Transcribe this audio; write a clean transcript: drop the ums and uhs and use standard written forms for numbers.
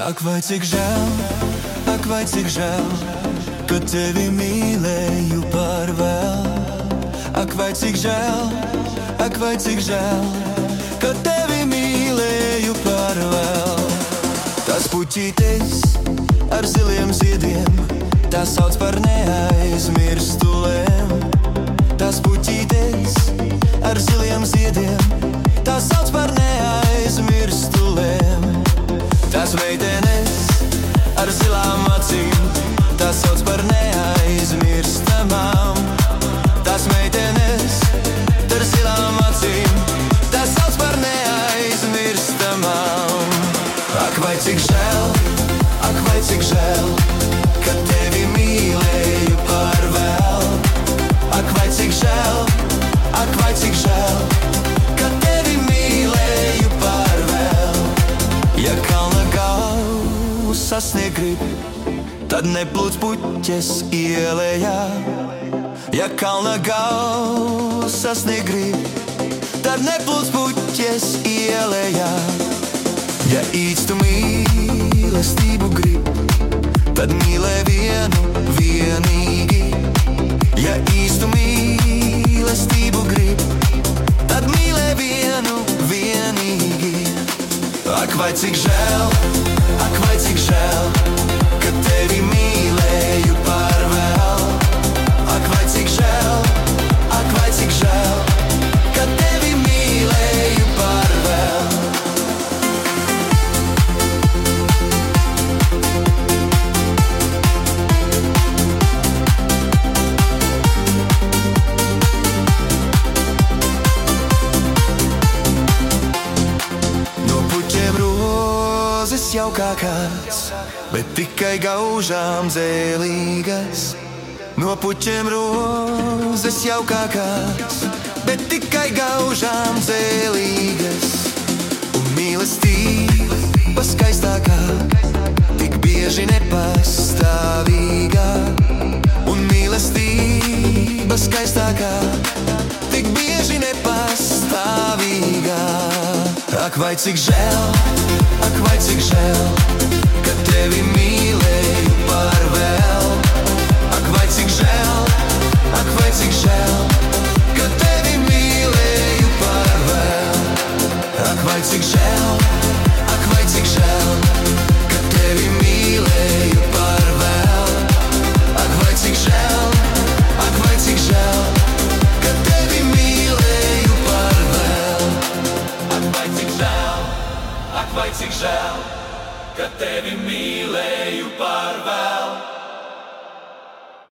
Ak vai cik žēl, ak vai cik žēl, ka tevi mīlēju par vēl. Ak vai cik žēl, ak vai cik žēl, ka tevi mīlēju par vēl. Tas puķītis ar ziliem ziediem, tā sauc par neaizmirstulēm. Tas puķītis ar ziliem ziediem, tā sauc par neaizmirstulēm. Tas meitenes ar zilām acīm, tā sauc par neaizmirstamām. Tas meitenes ar zilām acīm, tā sauc par neaizmirstamām. Ak vai cik žēl, ak vai cik žēl, ka tevi mīlēju par vēl. Ak vai cik žēl, ak vai cik žēl, ka tevi mīlēju par vēl. Ja kalna galvu sasniegt grib, tad neplūc puķes ielējā. Ja kalna galvu sasniegt grib, tad neplūc puķes ielējā. Ja īstu mīlestību grib, tad mīlē vienu vienīgi. Ja īstu mīlestību grib, tad mīlē vienu vienīgi. Ak vai cik žēl, ak vai cik žēl, ka tevi mīlēju par vēl. Ak vai cik žēl, ak vai cik žēl, ka tevi mīlēju par vēl. Jaukākās, bet tikai gaužām zēlīgas. No puķiem rozes jaukākās, bet tikai gaužām zēlīgas. Un mīlestība skaistākā, tik bieži nepastāvīgā. Un mīlestība skaistākā, tik bieži nepastāvīgā. Ak vai cik žēl, ak vai cik žēl, ka tevi mīlēju par vēl. Ak vai cik žēl, ak vai cik žēl, ka tevi mīlēju par vēl. Ak vai cik žēl, ak vai cik žēl, ka tevi mīlēju par vēl. Ak vai cik žēl, ak vai cik žēl, ka tevi mīlēju par vēl. Ak vai cik žēl, ak vai cik žēl, ka tevi mīlēju par vēl.